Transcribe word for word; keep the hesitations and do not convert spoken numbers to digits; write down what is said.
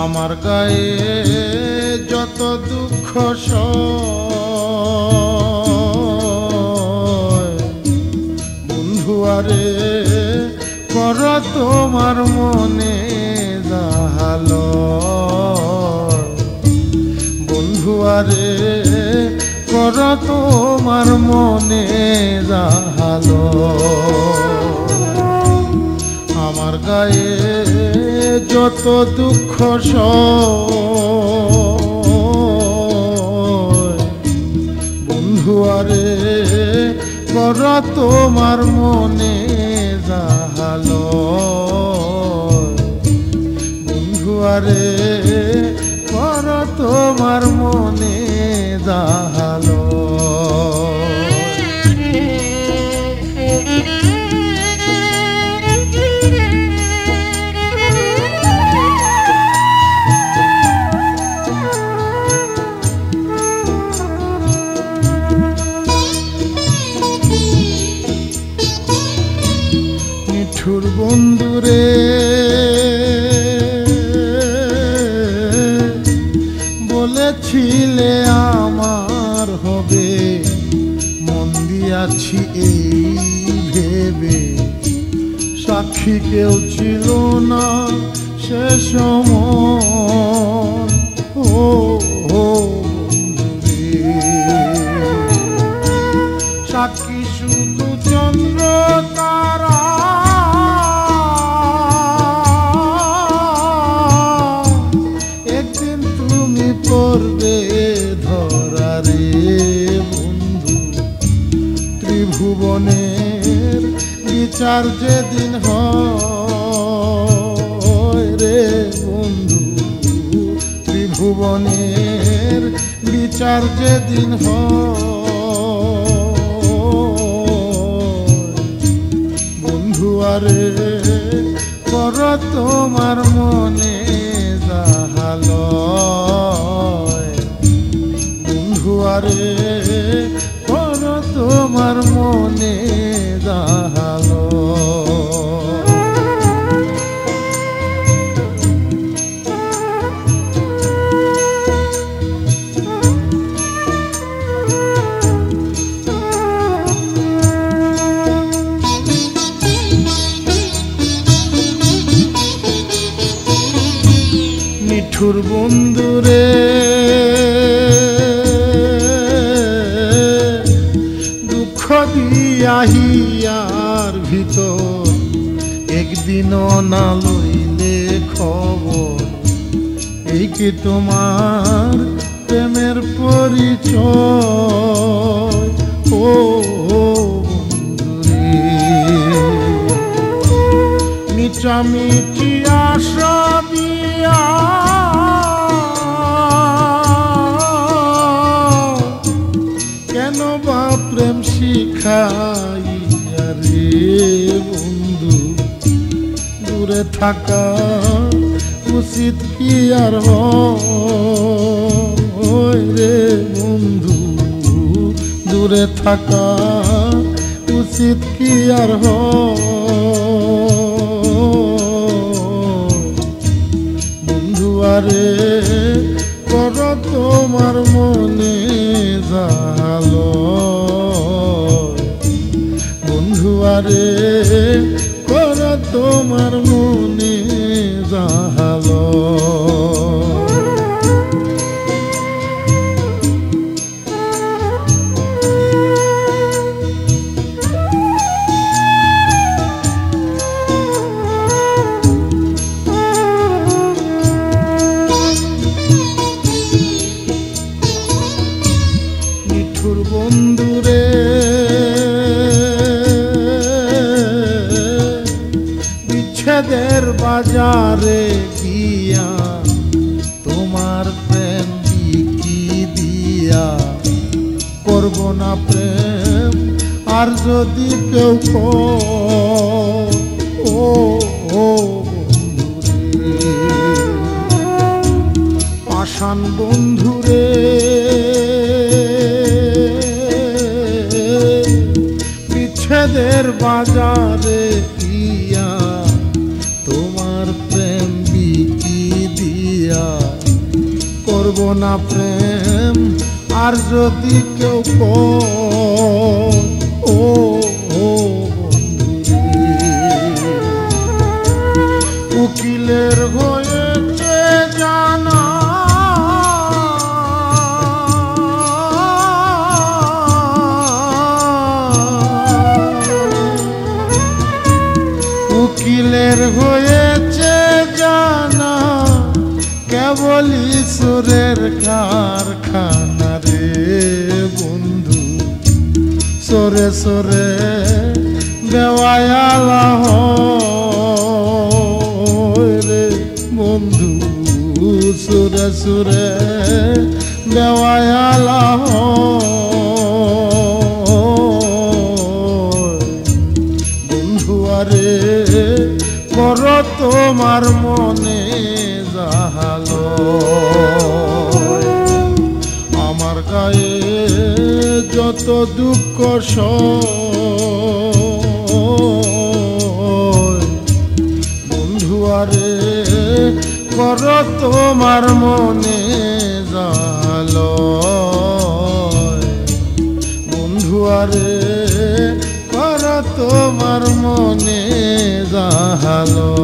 আমার গায়ে যত দুঃখ সয় বন্ধু আরে কর তোমার মনে জাহালয় বন্ধু আরে কর তোমার মনে জাহালয় আমার গায়ে যত দুঃখ সয় বন্ধু আরে কর তোমার মনে জাহালয় বন্ধু আরে কর তোমার মনে জাহালয় নিঠুর বন্ধুরে বলেছিলে আমার হবে মন দিয়াছি এই ভেবে সাক্ষী কেউ ছিল না সে সময় ও সাক্ষী শুধু চন্দ্র তারা একদিন তুমি করবে ধরা রে বন্ধু ত্রিভুবনের বিচার যেদিন হয় রে বন্ধু ত্রিভুবনের বিচার যেদিন হয় বন্ধু আরে কর তোমার মনে জাহালয় বন্ধু আরে কর তোমার মনে জাহালয় নিঠুর বন্ধুরে দুঃখ দিয়াহিয়ার ভিতর একদিনও না লইলে খবর এই কি তোমার প্রেমের পরিচয় ও বন্ধুরে মিটামিটি আশা দিয়া কেন বা প্রেম শিখাইয়া রে বন্ধু দূরে থাকা উচিত কি আর হয় রে বন্ধু দূরে থাকা উচিত কি আর হয় বন্ধু আরে কর তোমার মনে জাহালয় বন্ধু আরে কর তোমার মনে জাহালয় নিঠুর বন্ধুরে বিচ্ছেদের বাজারে গিয়া তোমার প্রেম বিকি দিয়া করব না প্রেম আর যদি কেউ ও বন্ধুরে পাষাণ বন্ধুরে বিচ্ছেদের বাজারে গিয়া তোমার প্রেম বিকি দিয়া না প্রেম আর যদি কেউ কয়, ও ও উকিলের হয়েছে জানা উকিলের হয়েছে জানা কেবলই সুরের কারখানা রে বন্ধু সরে সরে বেওয়ায়ালা হয় রে বন্ধু সুরে সুরে বেওয়ায়ালা হয় বন্ধু আরে কর তোমার মনে জাহালো আমার গায়ে যত দুঃখ সয় বন্ধু আরে কর তোমার মনে জাহালো বন্ধু আরে কর তোমার মনে জাহালো